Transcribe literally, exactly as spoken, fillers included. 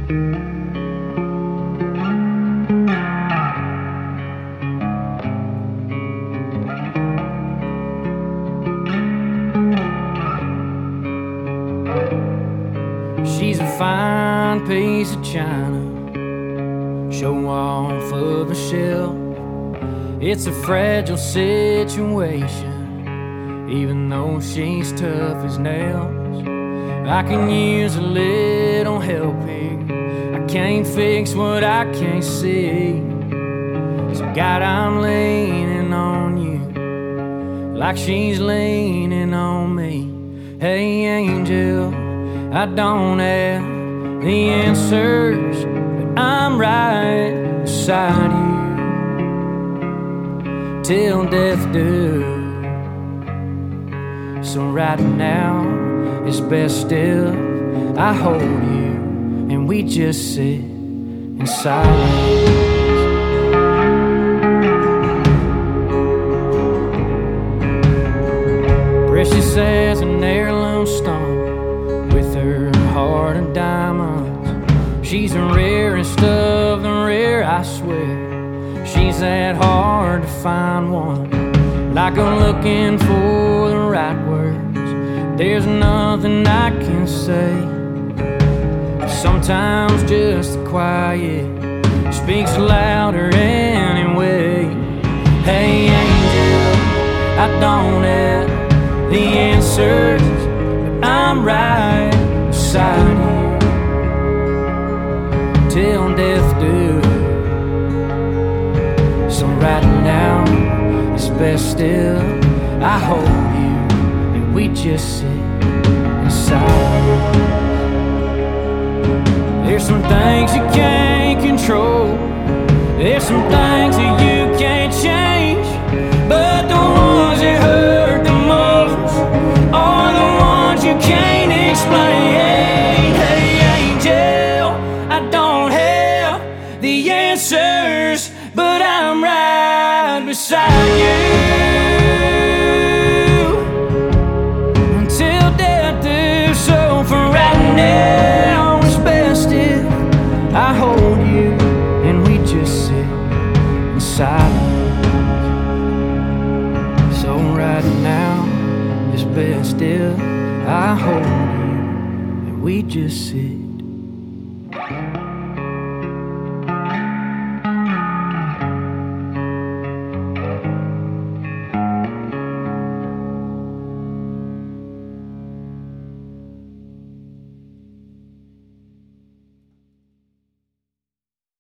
She's a fine piece of china, show off of a shelf. It's a fragile situation, even though she's tough as nails. I can use a little help here. I can't fix what I can't see. So God, I'm leaning on you, like she's leaning on me. Hey angel, I don't have the answers, but I'm right beside you till death do. So right now it's best if I hold you and we just sit in silence. Precious as an heirloom stone, with her heart of diamonds. She's the rarest of the rare, I swear. She's that hard to find one. Like I'm looking for the right words, there's nothing I can say. Sometimes just the quiet speaks louder anyway. Hey angel, I don't have the answers, but I'm right beside you till death do. So right now it's best if I hold you and we just sit in silence. There's some things you can't control, there's some things that you can't change, but the ones that hurt the most are the ones you can't explain. Hey angel, I don't have the answers, but I'm right beside you until death do. So for right now it's best if I hold you and we just sit in silence. So right now it's best if I hold you and we just sit